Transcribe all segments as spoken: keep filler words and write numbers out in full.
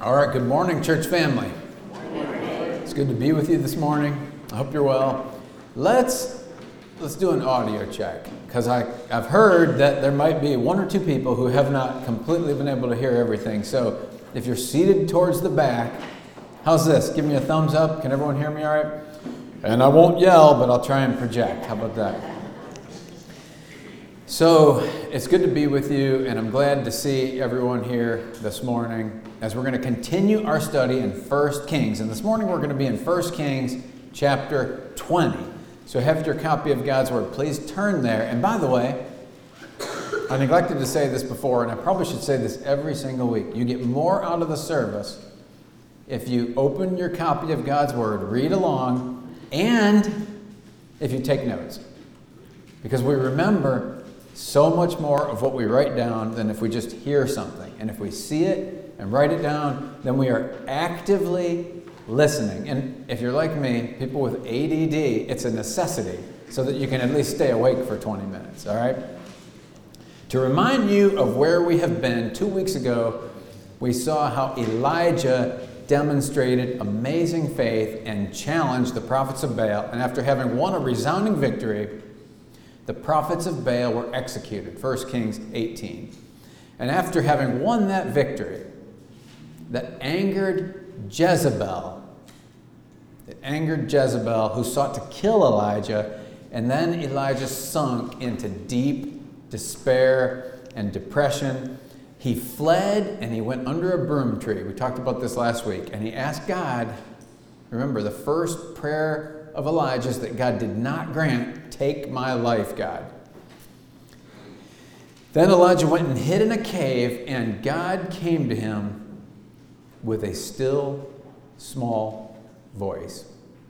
All right, good morning, church family. It's good to be with you this morning. I hope you're well. Let's let's do an audio check, because I I've heard that there might be one or two people who have not completely been able to hear everything. So if you're seated towards the back, how's this? Give me a thumbs up. Can everyone hear me all right? And I won't yell, but I'll try and project. How about that? So it's good to be with you, and I'm glad to see everyone here this morning as we're going to continue our study in First Kings. And this morning we're going to be in First Kings chapter twenty. So have your copy of God's Word. Please turn there. And by the way, I neglected to say this before, and I probably should say this every single week. You get more out of the service if you open your copy of God's Word, read along, and if you take notes. Because we remember so much more of what we write down than if we just hear something. And if we see it and write it down, then we are actively listening. And if you're like me, people with A D D, it's a necessity so that you can at least stay awake for twenty minutes, all right? To remind you of where we have been, two weeks ago, we saw how Elijah demonstrated amazing faith and challenged the prophets of Baal. And after having won a resounding victory, the prophets of Baal were executed, First Kings eighteen. And after having won that victory, that angered Jezebel, it angered Jezebel, who sought to kill Elijah, and then Elijah sunk into deep despair and depression. He fled and he went under a broom tree. We talked about this last week. And he asked God, remember, the first prayer of Elijah's that God did not grant, take my life, God. Then Elijah went and hid in a cave, and God came to him with a still, small voice.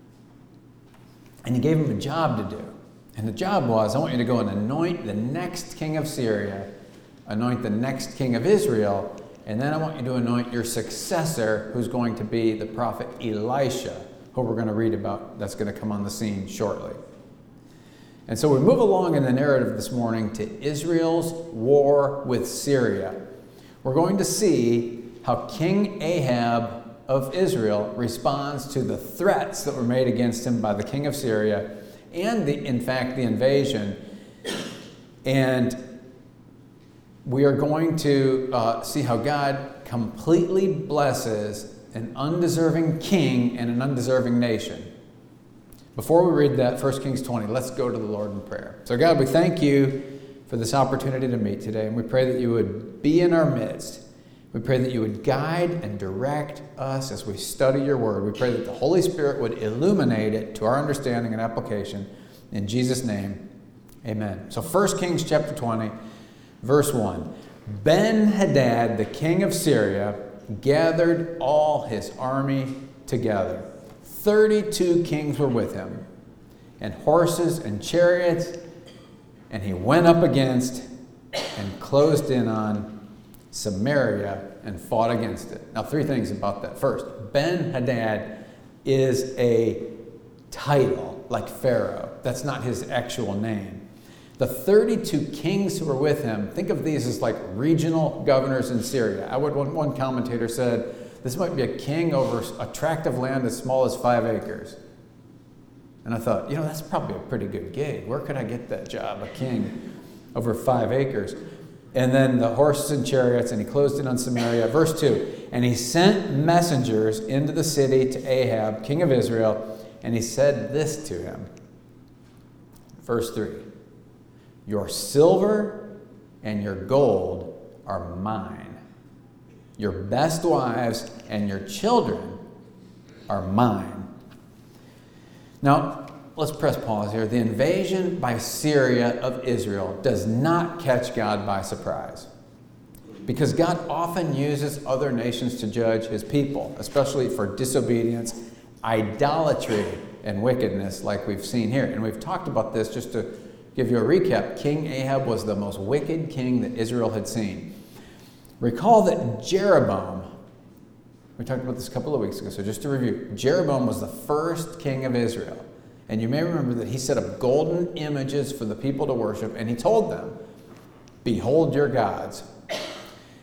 And he gave him a job to do. And the job was, I want you to go and anoint the next king of Syria, anoint the next king of Israel, and then I want you to anoint your successor, who's going to be the prophet Elisha, who we're going to read about, that's going to come on the scene shortly. And so we move along in the narrative this morning to Israel's war with Syria. We're going to see how King Ahab of Israel responds to the threats that were made against him by the king of Syria and, the, in fact, the invasion. And we are going to uh, see how God completely blesses an undeserving king and an undeserving nation. Before we read that, First Kings twenty, let's go to the Lord in prayer. So God, we thank you for this opportunity to meet today, and we pray that you would be in our midst. We pray that you would guide and direct us as we study your word. We pray that the Holy Spirit would illuminate it to our understanding and application. In Jesus' name, amen. So First Kings chapter twenty, verse one. Ben-Hadad, the king of Syria, gathered all his army together. Thirty-two kings were with him, and horses and chariots, and he went up against and closed in on Samaria and fought against it. Now, three things about that. First, Ben-Hadad is a title, like Pharaoh. That's not his actual name. The thirty-two kings who were with him, think of these as like regional governors in Syria. I would, one, one commentator said, this might be a king over a tract of land as small as five acres. And I thought, you know, that's probably a pretty good gig. Where could I get that job, a king over five acres? And then the horses and chariots, and he closed in on Samaria. Verse two, and he sent messengers into the city to Ahab, king of Israel, and he said this to him. Verse three, your silver and your gold are mine. Your best wives and your children are mine. Now, let's press pause here. The invasion by Syria of Israel does not catch God by surprise, because God often uses other nations to judge his people, especially for disobedience, idolatry, and wickedness like we've seen here. And we've talked about this. Just to give you a recap, King Ahab was the most wicked king that Israel had seen. Recall that Jeroboam, we talked about this a couple of weeks ago, so just to review, Jeroboam was the first king of Israel. And you may remember that he set up golden images for the people to worship, and he told them, behold your gods.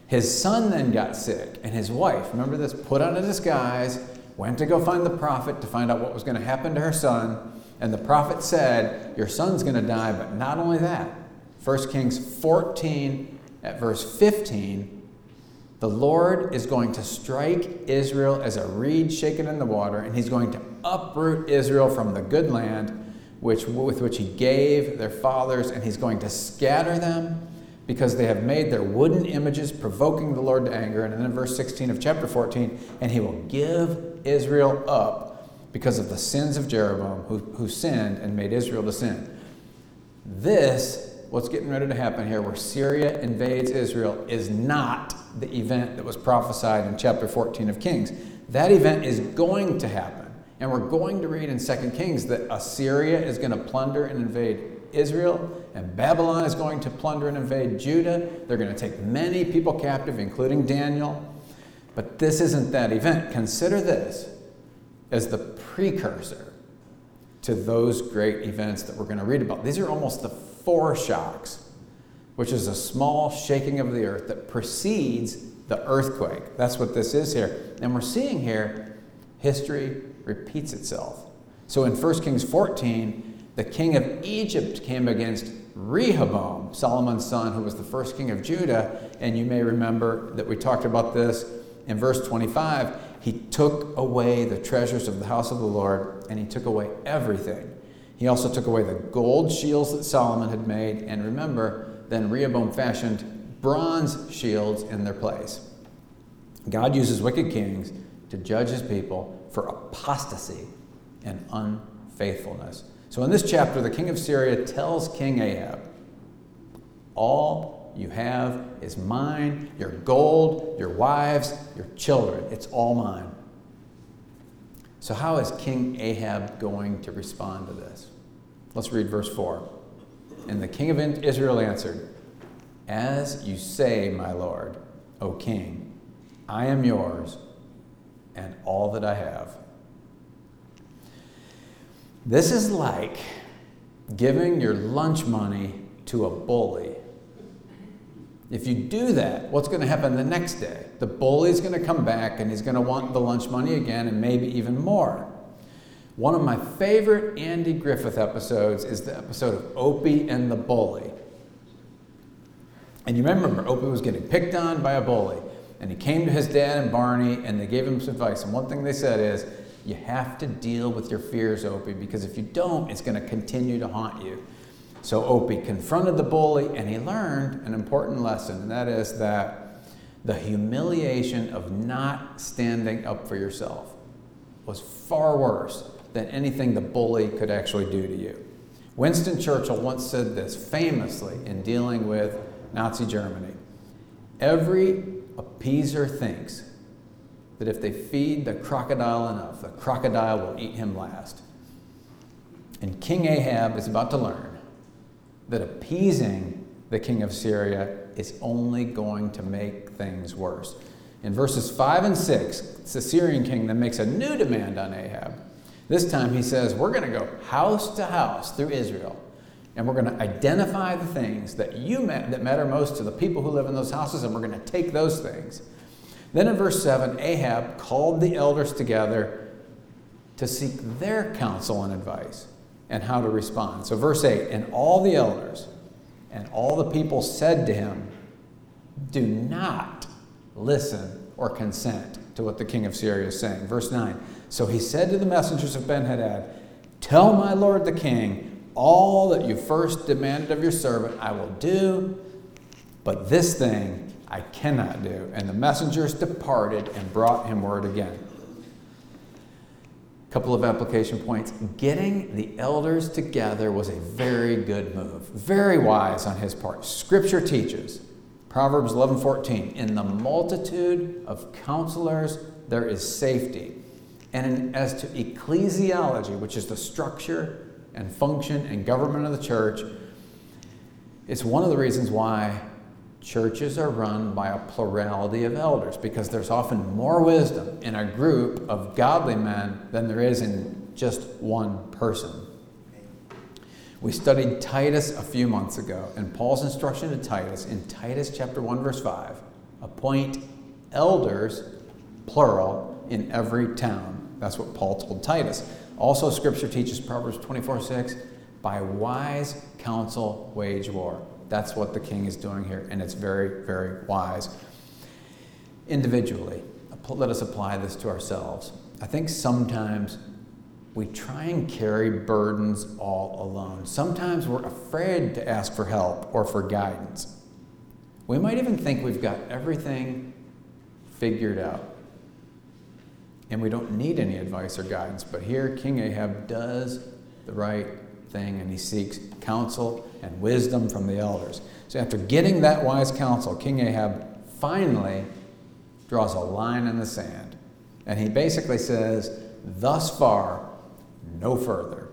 His son then got sick, and his wife, remember this, put on a disguise, went to go find the prophet to find out what was going to happen to her son. And the prophet said, your son's going to die, but not only that. First Kings fourteen at verse fifteen, the Lord is going to strike Israel as a reed shaken in the water, and he's going to uproot Israel from the good land which, with which he gave their fathers, and he's going to scatter them because they have made their wooden images, provoking the Lord to anger. And then in verse sixteen of chapter fourteen, and he will give Israel up because of the sins of Jeroboam, who, who sinned and made Israel to sin. This, what's getting ready to happen here, where Syria invades Israel, is not the event that was prophesied in chapter fourteen of Kings. That event is going to happen. And we're going to read in Second Kings that Assyria is going to plunder and invade Israel, and Babylon is going to plunder and invade Judah. They're going to take many people captive, including Daniel. But this isn't that event. Consider this as the precursor to those great events that we're going to read about. These are almost the foreshocks, which is a small shaking of the earth that precedes the earthquake. That's what this is here. And we're seeing here, history repeats itself. So in First Kings fourteen, the king of Egypt came against Rehoboam, Solomon's son, who was the first king of Judah. And you may remember that we talked about this in verse twenty-five. He took away the treasures of the house of the Lord, and he took away everything. He also took away the gold shields that Solomon had made. And remember, then Rehoboam fashioned bronze shields in their place. God uses wicked kings to judge his people for apostasy and unfaithfulness. So in this chapter, the king of Syria tells King Ahab, all you have is mine, your gold, your wives, your children. It's all mine. So how is King Ahab going to respond to this? Let's read verse four. And the king of Israel answered, as you say, my lord, O king, I am yours and all that I have. This is like giving your lunch money to a bully. If you do that, what's going to happen the next day? The bully's going to come back and he's going to want the lunch money again and maybe even more. One of my favorite Andy Griffith episodes is the episode of Opie and the Bully. And you remember, Opie was getting picked on by a bully. And he came to his dad and Barney and they gave him some advice. And one thing they said is, you have to deal with your fears, Opie, because if you don't, it's going to continue to haunt you. So Opie confronted the bully, and he learned an important lesson, and that is that the humiliation of not standing up for yourself was far worse than anything the bully could actually do to you. Winston Churchill once said this famously in dealing with Nazi Germany. Every appeaser thinks that if they feed the crocodile enough, the crocodile will eat him last. And King Ahab is about to learn that appeasing the king of Syria is only going to make things worse. In verses five and six, it's the Syrian king that makes a new demand on Ahab. This time he says, we're going to go house to house through Israel, and we're going to identify the things that you ma- that matter most to the people who live in those houses, and we're going to take those things. Then in verse seven, Ahab called the elders together to seek their counsel and advice and how to respond. So verse eight, and all the elders and all the people said to him, do not listen or consent to what the king of Syria is saying. Verse nine, so he said to the messengers of Ben-Hadad, tell my lord the king, all that you first demanded of your servant I will do, but this thing I cannot do. And the messengers departed and brought him word again. A couple of application points. Getting the elders together was a very good move. Very wise on his part. Scripture teaches, Proverbs eleven fourteen, in the multitude of counselors there is safety. And in, as to ecclesiology, which is the structure and function and government of the church, it's one of the reasons why churches are run by a plurality of elders, because there's often more wisdom in a group of godly men than there is in just one person. We studied Titus a few months ago, and Paul's instruction to Titus in Titus chapter one, verse five appoint elders, plural, in every town. That's what Paul told Titus. Also, Scripture teaches Proverbs twenty-four six, by wise counsel wage war. That's what the king is doing here, and it's very, very wise. Individually, let us apply this to ourselves. I think sometimes we try and carry burdens all alone. Sometimes we're afraid to ask for help or for guidance. We might even think we've got everything figured out, and we don't need any advice or guidance. But here, King Ahab does the right thing, and he seeks counsel and wisdom from the elders. So after getting that wise counsel, King Ahab finally draws a line in the sand. And he basically says, thus far, no further.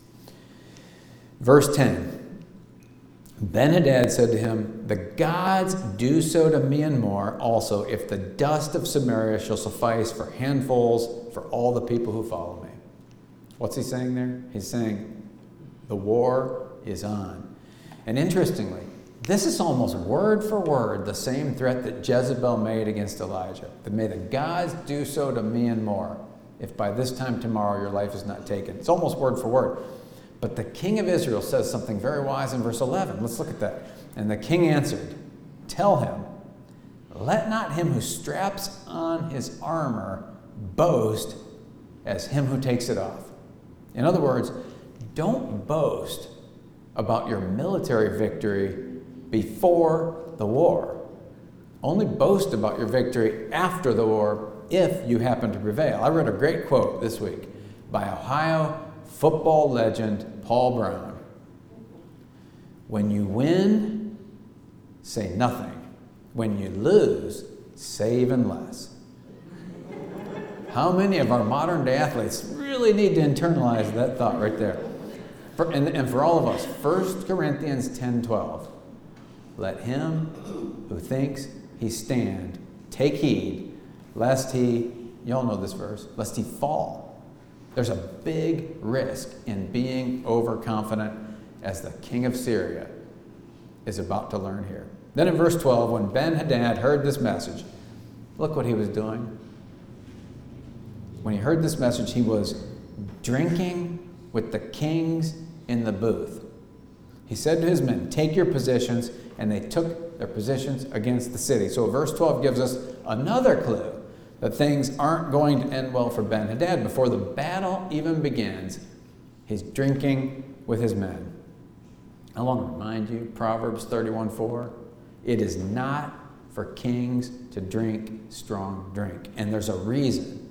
Verse ten, Ben-Hadad said to him, the gods do so to me and more also, if the dust of Samaria shall suffice for handfuls for all the people who follow me. What's he saying there? He's saying, the war is on. And interestingly, this is almost word for word the same threat that Jezebel made against Elijah. That may the gods do so to me and more, if by this time tomorrow your life is not taken. It's almost word for word. But the king of Israel says something very wise in verse eleven. Let's look at that. And the king answered, tell him, let not him who straps on his armor boast as him who takes it off. In other words, don't boast about your military victory before the war. Only boast about your victory after the war if you happen to prevail. I read a great quote this week by Ohio football legend Paul Brown. When you win, say nothing. When you lose, say even less. How many of our modern day athletes really need to internalize that thought right there? For, and, and for all of us, First Corinthians ten twelve. Let him who thinks he stand take heed, lest he, y'all know this verse, lest he fall. There's a big risk in being overconfident, as the king of Syria is about to learn here. Then in verse twelve, when Ben-Hadad heard this message, look what he was doing. When he heard this message, he was drinking with the kings in the booth. He said to his men, take your positions, and they took their positions against the city. So verse twelve gives us another clue that things aren't going to end well for Ben-Hadad. Before the battle even begins, he's drinking with his men. I want to remind you, Proverbs thirty-one four, it is not for kings to drink strong drink. And there's a reason.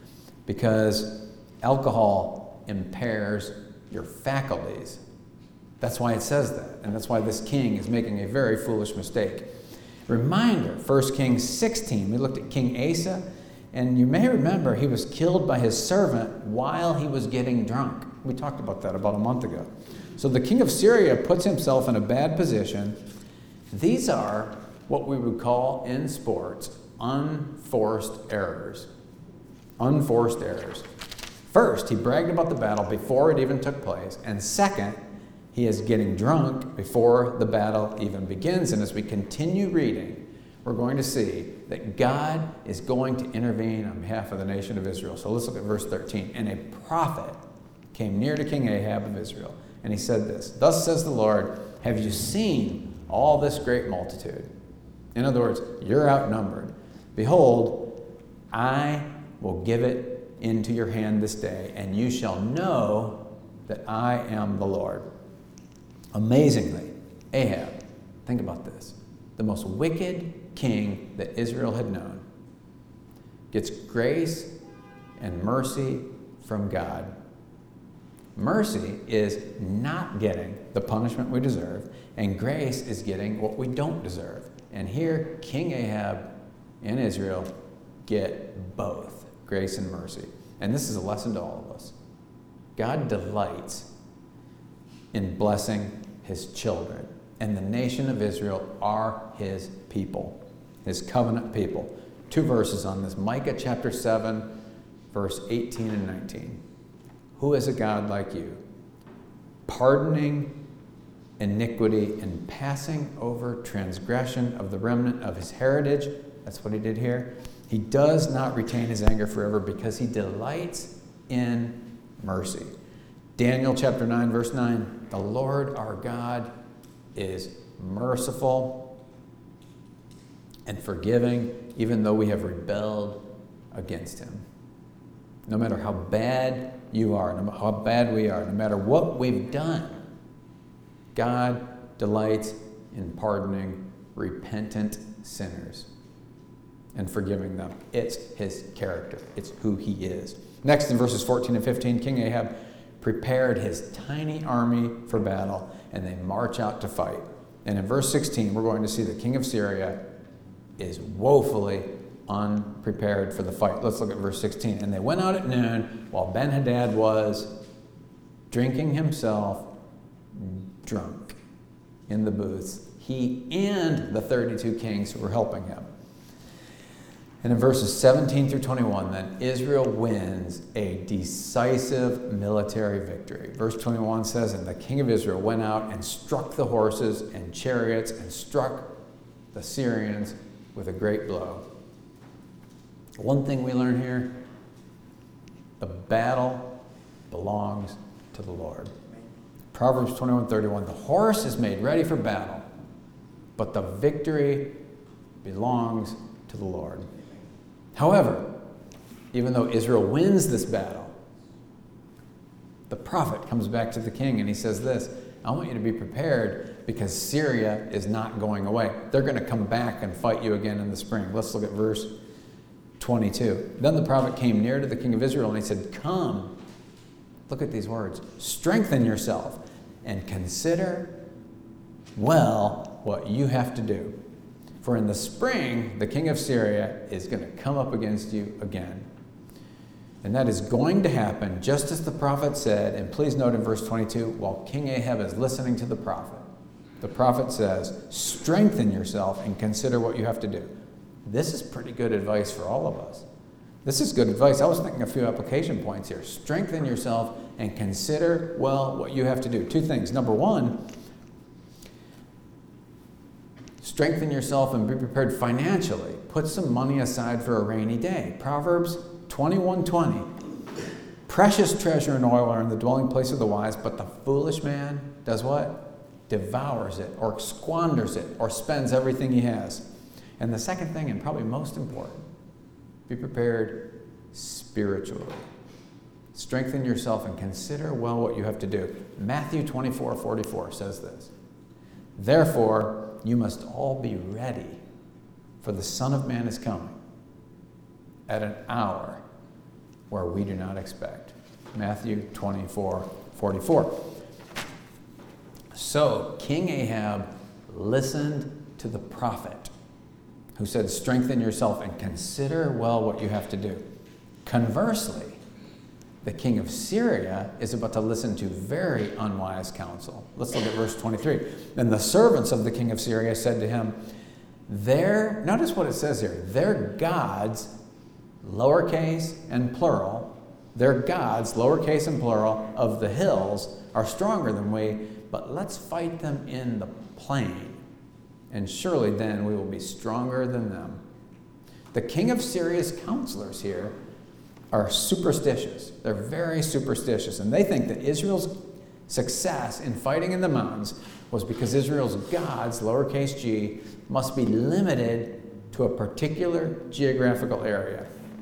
Because alcohol impairs your faculties. That's why it says that. And that's why this king is making a very foolish mistake. Reminder, First Kings sixteen, we looked at King Asa, and you may remember he was killed by his servant while he was getting drunk. We talked about that about a month ago. So the king of Syria puts himself in a bad position. These are what we would call in sports unforced errors. Unforced errors. First, he bragged about the battle before it even took place. And second, he is getting drunk before the battle even begins. And as we continue reading, we're going to see that God is going to intervene on behalf of the nation of Israel. So let's look at verse thirteen. And a prophet came near to King Ahab of Israel, and he said this, thus says the Lord, have you seen all this great multitude? In other words, you're outnumbered. Behold, I will give it into your hand this day, and you shall know that I am the Lord. Amazingly, Ahab, think about this, the most wicked king that Israel had known, gets grace and mercy from God. Mercy is not getting the punishment we deserve, and grace is getting what we don't deserve. And here, King Ahab and Israel get both grace and mercy. And this is a lesson to all of us. God delights in blessing his children, and the nation of Israel are his people, his covenant people. Two verses on this. Micah chapter seven, verse eighteen and nineteen. Who is a God like you, pardoning iniquity and passing over transgression of the remnant of his heritage. That's what he did here. He does not retain his anger forever because he delights in mercy. Daniel chapter nine, verse nine, the Lord our God is merciful and forgiving, even though we have rebelled against him. No matter how bad you are, no matter how bad we are, no matter what we've done, God delights in pardoning repentant sinners and forgiving them. It's his character. It's who he is. Next, in verses fourteen and fifteen, King Ahab prepared his tiny army for battle, and they march out to fight. And in verse sixteen, we're going to see the king of Syria is woefully unprepared for the fight. Let's look at verse sixteen. And they went out at noon while Ben-Hadad was drinking himself drunk in the booths. He and the thirty-two kings who were helping him. And in verses seventeen through twenty-one, then Israel wins a decisive military victory. Verse twenty-one says, and the king of Israel went out and struck the horses and chariots and struck the Syrians with a great blow. One thing we learn here, the battle belongs to the Lord. Proverbs twenty-one thirty-one, the horse is made ready for battle, but the victory belongs to the Lord. However, even though Israel wins this battle, the prophet comes back to the king and he says this, I want you to be prepared because Syria is not going away. They're going to come back and fight you again in the spring. Let's look at verse twenty-two. Then the prophet came near to the king of Israel and he said, come, look at these words, strengthen yourself and consider well what you have to do. For in the spring, the king of Syria is going to come up against you again. And that is going to happen just as the prophet said. And please note in verse twenty-two, while King Ahab is listening to the prophet, the prophet says, strengthen yourself and consider what you have to do. This is pretty good advice for all of us. This is good advice. I was thinking a few application points here. Strengthen yourself and consider well what you have to do. Two things. Number one, strengthen yourself and be prepared financially. Put some money aside for a rainy day. Proverbs twenty-one twenty. Precious treasure and oil are in the dwelling place of the wise, but the foolish man does what? Devours it or squanders it or spends everything he has. And the second thing, and probably most important, be prepared spiritually. Strengthen yourself and consider well what you have to do. Matthew twenty-four forty-four says this. Therefore, you must all be ready, for the Son of Man is coming at an hour where we do not expect. Matthew twenty-four forty-four. So King Ahab listened to the prophet who said, strengthen yourself and consider well what you have to do. Conversely, the king of Syria is about to listen to very unwise counsel. Let's look at verse twenty-three. Then the servants of the king of Syria said to him, their, notice what it says here, their gods, lowercase and plural, their gods, lowercase and plural, of the hills are stronger than we, but let's fight them in the plain, and surely then we will be stronger than them. The king of Syria's counselors here are superstitious. They're very superstitious, and they think that Israel's success in fighting in the mountains was because Israel's gods, lowercase g, must be limited to a particular geographical area.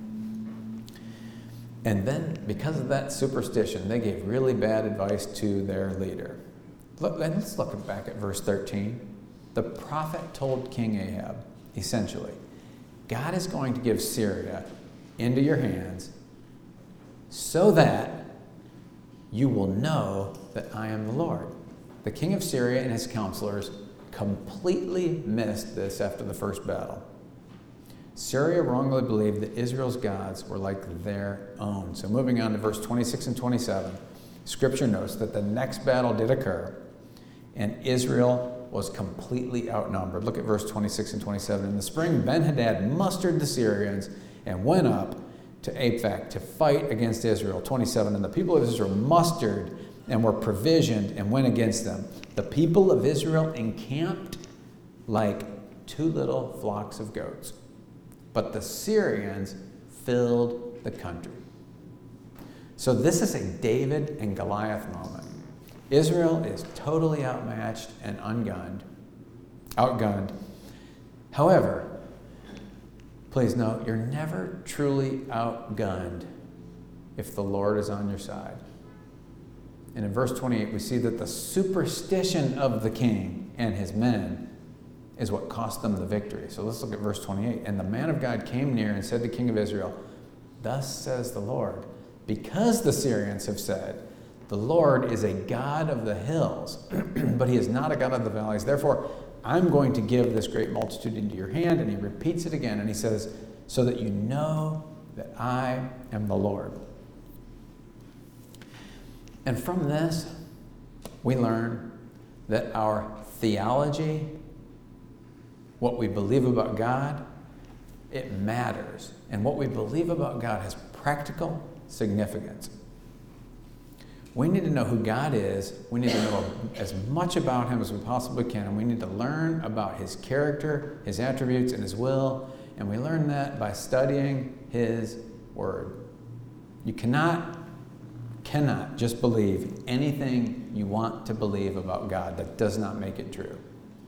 And then, because of that superstition, they gave really bad advice to their leader. Look, let's look back at verse thirteen. The prophet told King Ahab, essentially, God is going to give Syria into your hands so that you will know that I am the Lord. The king of Syria and his counselors completely missed this after the first battle. Syria wrongly believed that Israel's gods were like their own. So moving on to verse twenty-six and twenty-seven, Scripture notes that the next battle did occur, and Israel was completely outnumbered. Look at verse twenty-six and twenty-seven. In the spring, Ben-Hadad mustered the Syrians and went up to Aphek to fight against Israel. twenty-seven. And the people of Israel mustered and were provisioned and went against them. The people of Israel encamped like two little flocks of goats, but the Syrians filled the country. So this is a David and Goliath moment. Israel is totally outmatched and ungunned, outgunned. However, please note, you're never truly outgunned if the Lord is on your side. And in verse twenty-eight, we see that the superstition of the king and his men is what cost them the victory. So let's look at verse twenty-eight. And the man of God came near and said to the king of Israel, "Thus says the Lord, because the Syrians have said, the Lord is a God of the hills, but he is not a God of the valleys. Therefore, I'm going to give this great multitude into your hand." And he repeats it again, and he says, "So that you know that I am the Lord." And from this, we learn that our theology, what we believe about God, it matters. And what we believe about God has practical significance. We need to know who God is. We need to know as much about him as we possibly can. And we need to learn about his character, his attributes, and his will. And we learn that by studying his word. You cannot, cannot just believe anything you want to believe about God. That does not make it true.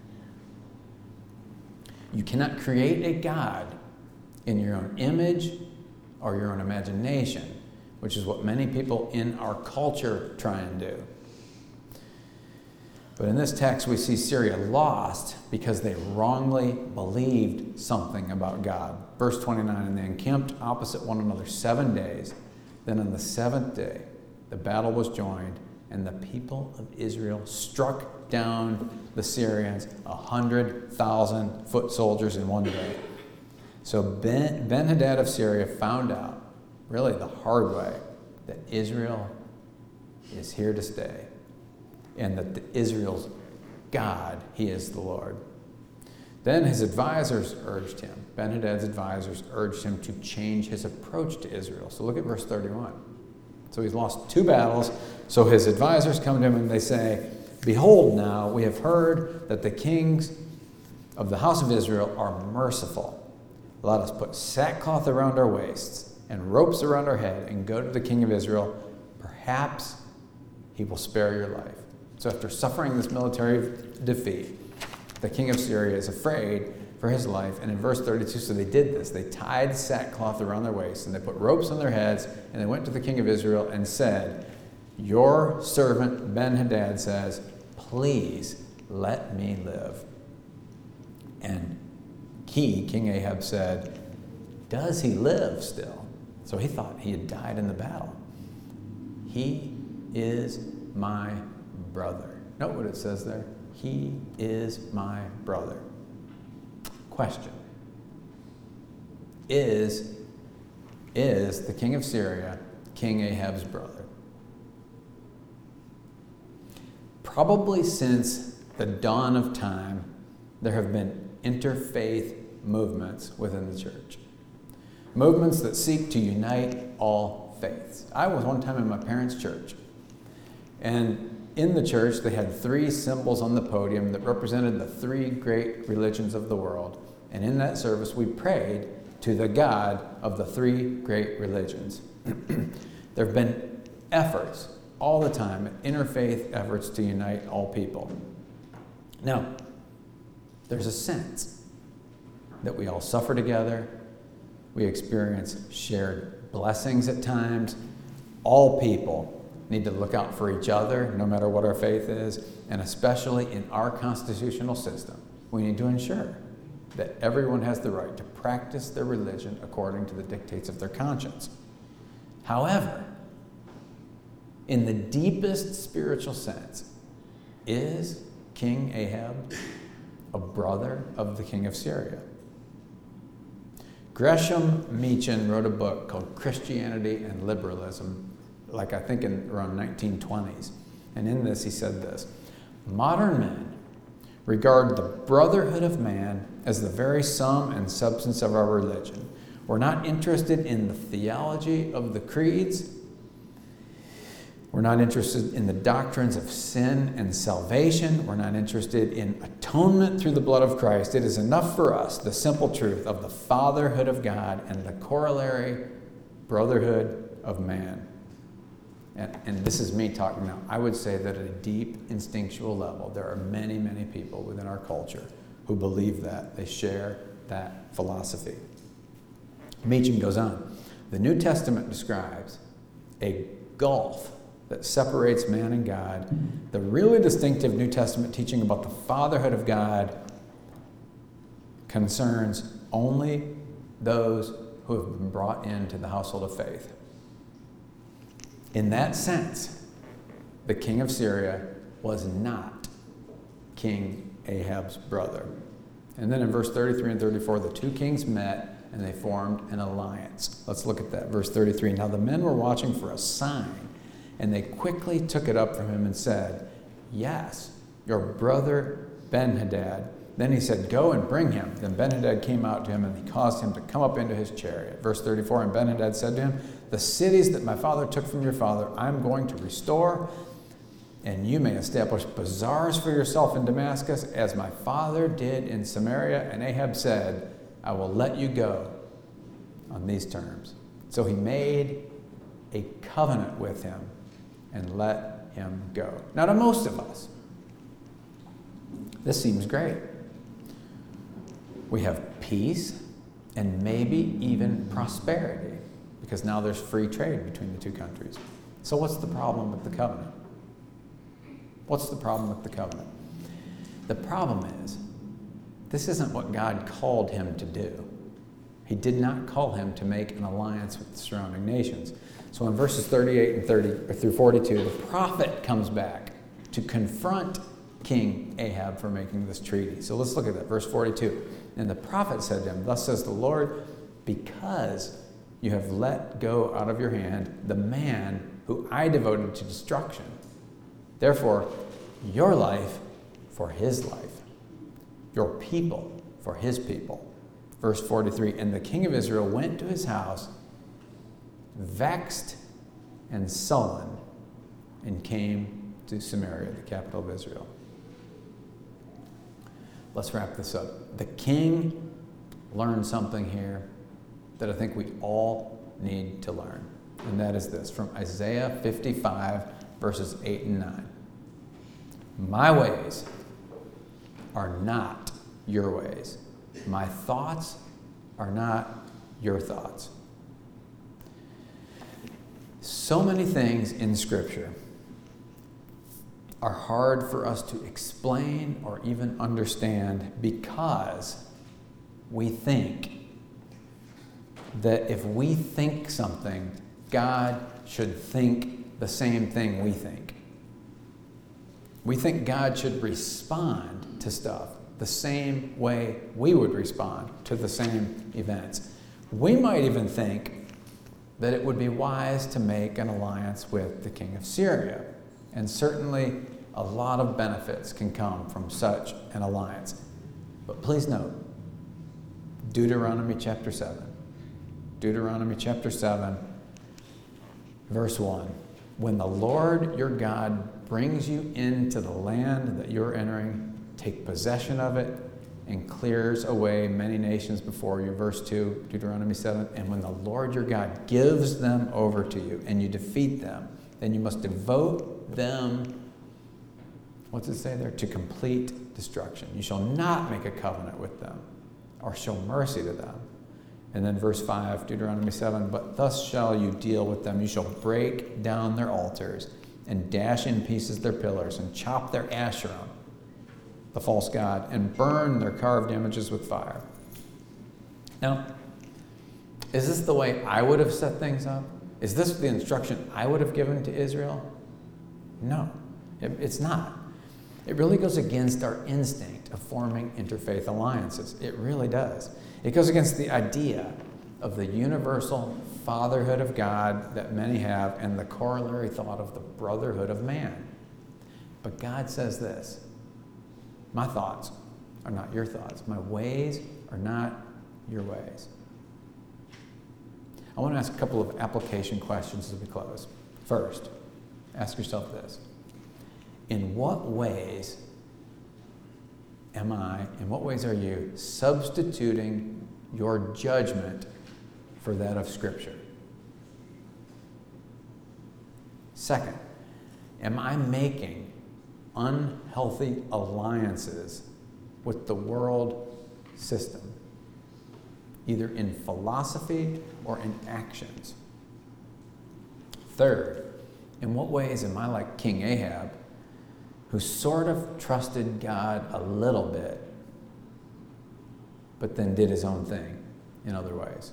You cannot create a God in your own image or your own imagination, which is what many people in our culture try and do. But in this text, we see Syria lost because they wrongly believed something about God. Verse twenty-nine, and they encamped opposite one another seven days. Then on the seventh day, the battle was joined, and the people of Israel struck down the Syrians, a hundred thousand foot soldiers in one day. So Ben, Ben-Hadad of Syria found out, really the hard way, that Israel is here to stay, and that the Israel's God, he is the Lord. Then his advisors urged him, Ben-Hadad's advisors urged him to change his approach to Israel. So look at verse thirty-one. So he's lost two battles. So his advisors come to him and they say, "Behold now, we have heard that the kings of the house of Israel are merciful. Let us put sackcloth around our waists and ropes around our head and go to the king of Israel. Perhaps he will spare your life." So after suffering this military defeat, the king of Syria is afraid for his life. And in verse thirty-two, so they did this. They tied sackcloth around their waists and they put ropes on their heads, and they went to the king of Israel and said, "Your servant Ben-Hadad says, please let me live." And he, King Ahab, said, "Does he live still?" So he thought he had died in the battle. "He is my brother." Note what it says there. He is my brother. Question. Is, is the king of Syria King Ahab's brother? Probably since the dawn of time, there have been interfaith movements within the church. Movements that seek to unite all faiths. I was one time in my parents' church, and in the church they had three symbols on the podium that represented the three great religions of the world. And in that service we prayed to the God of the three great religions. There have been efforts all the time, interfaith efforts to unite all people. Now, there's a sense that we all suffer together. We experience shared blessings at times. All people need to look out for each other, no matter what our faith is, and especially in our constitutional system, we need to ensure that everyone has the right to practice their religion according to the dictates of their conscience. However, in the deepest spiritual sense, is King Ahab a brother of the king of Syria? Gresham Machen wrote a book called Christianity and Liberalism, like I think in around nineteen twenties. And in this he said this: "Modern men regard the brotherhood of man as the very sum and substance of our religion. We're not interested in the theology of the creeds. We're not interested in the doctrines of sin and salvation. We're not interested in atonement through the blood of Christ. It is enough for us, the simple truth of the fatherhood of God and the corollary brotherhood of man. And, and this is me talking now. I would say that at a deep instinctual level, there are many, many people within our culture who believe that. They share that philosophy. Meacham goes on. The New Testament describes a gulf that separates man and God. The really distinctive New Testament teaching about the fatherhood of God concerns only those who have been brought into the household of faith. In that sense, the king of Syria was not King Ahab's brother. And then in verse thirty-three and thirty-four, the two kings met and they formed an alliance. Let's look at that. Verse thirty-three, now the men were watching for a sign, and they quickly took it up from him and said, yes, your brother Ben-Hadad. Then he said, go and bring him. Then Ben-Hadad came out to him, and he caused him to come up into his chariot. Verse thirty-four, and Ben-Hadad said to him, the cities that my father took from your father, I'm going to restore, and you may establish bazaars for yourself in Damascus, as my father did in Samaria. And Ahab said, I will let you go on these terms. So he made a covenant with him and let him go. Now, to most of us, this seems great. We have peace and maybe even prosperity, because now there's free trade between the two countries. So what's the problem with the covenant? What's the problem with the covenant? The problem is, this isn't what God called him to do. He did not call him to make an alliance with the surrounding nations. So in verses thirty-eight and thirty or through forty-two, the prophet comes back to confront King Ahab for making this treaty. So let's look at that, verse forty-two. And the prophet said to him, thus says the Lord, because you have let go out of your hand the man who I devoted to destruction. Therefore, your life for his life, your people for his people. Verse forty-three, and the king of Israel went to his house, vexed and sullen, and came to Samaria, the capital of Israel. Let's wrap this up. The king learned something here that I think we all need to learn. And that is this, from Isaiah fifty-five, verses eight and nine. My ways are not your ways. My thoughts are not your thoughts. So many things in Scripture are hard for us to explain or even understand because we think that if we think something, God should think the same thing we think. We think God should respond to stuff the same way we would respond to the same events. We might even think that it would be wise to make an alliance with the king of Syria. And certainly a lot of benefits can come from such an alliance. But please note, Deuteronomy chapter seven. Deuteronomy chapter seven, verse one. When the Lord your God brings you into the land that you're entering, take possession of it, and clears away many nations before you. Verse two, Deuteronomy seven, and when the Lord your God gives them over to you and you defeat them, then you must devote them, what's it say there? To complete destruction. You shall not make a covenant with them or show mercy to them. And then verse five, Deuteronomy seven, but thus shall you deal with them. You shall break down their altars and dash in pieces their pillars and chop their Asherah, the false god, and burn their carved images with fire. Now, is this the way I would have set things up? Is this the instruction I would have given to Israel? No, it, it's not. It really goes against our instinct of forming interfaith alliances. It really does. It goes against the idea of the universal fatherhood of God that many have and the corollary thought of the brotherhood of man. But God says this, my thoughts are not your thoughts. My ways are not your ways. I want to ask a couple of application questions as we close. First, ask yourself this. In what ways am I, in what ways are you substituting your judgment for that of Scripture? Second, am I making unhealthy alliances with the world system, either in philosophy or in actions? Third, in what ways am I like King Ahab, who sort of trusted God a little bit, but then did his own thing in other ways?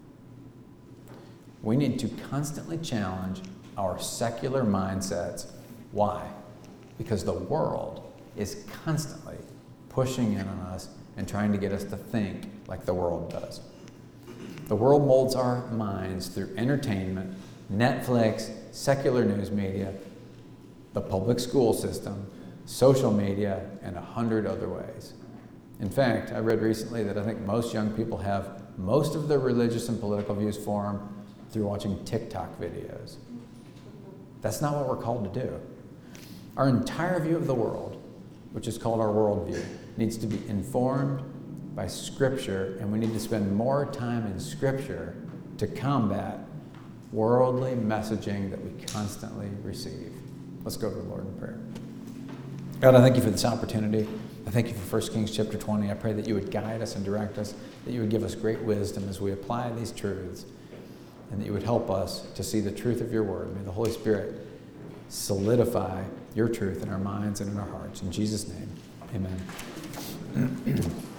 We need to constantly challenge our secular mindsets. Why? Because the world is constantly pushing in on us and trying to get us to think like the world does. The world molds our minds through entertainment, Netflix, secular news media, the public school system, social media, and a hundred other ways. In fact, I read recently that I think most young people have most of their religious and political views formed through watching TikTok videos. That's not what we're called to do. Our entire view of the world, which is called our worldview, needs to be informed by Scripture, and we need to spend more time in Scripture to combat worldly messaging that we constantly receive. Let's go to the Lord in prayer. God, I thank you for this opportunity. I thank you for First Kings chapter twenty. I pray that you would guide us and direct us, that you would give us great wisdom as we apply these truths, and that you would help us to see the truth of your word. May the Holy Spirit solidify your truth in our minds and in our hearts. In Jesus' name, amen.